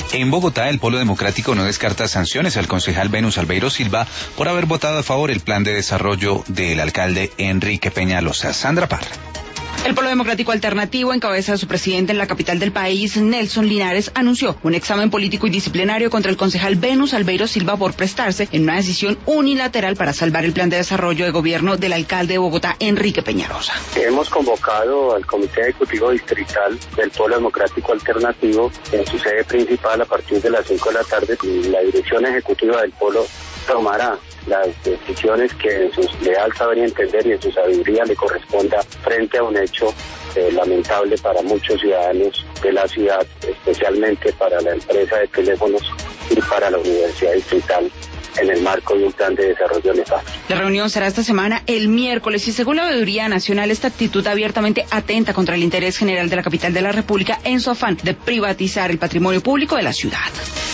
En Bogotá, el Polo Democrático no descarta sanciones al concejal Venus Albeiro Silva por haber votado a favor el plan de desarrollo del alcalde Enrique Peñalosa. Sandra Parra. El Polo Democrático Alternativo, en cabeza de su presidente en la capital del país, Nelson Linares, anunció un examen político y disciplinario contra el concejal Venus Albeiro Silva por prestarse en una decisión unilateral para salvar el plan de desarrollo de gobierno del alcalde de Bogotá, Enrique Peñalosa. Hemos convocado al Comité Ejecutivo Distrital del Polo Democrático Alternativo en su sede principal a partir de las 5 de la tarde. La dirección ejecutiva del Polo tomará las decisiones que en su leal saber y entender y en su sabiduría le corresponda frente a un hecho lamentable para muchos ciudadanos de la ciudad, especialmente para la empresa de teléfonos y para la Universidad Distrital, en el marco de un plan de desarrollo nefasto. La reunión será esta semana, el miércoles, y según la Veeduría Nacional, esta actitud abiertamente atenta contra el interés general de la capital de la República en su afán de privatizar el patrimonio público de la ciudad.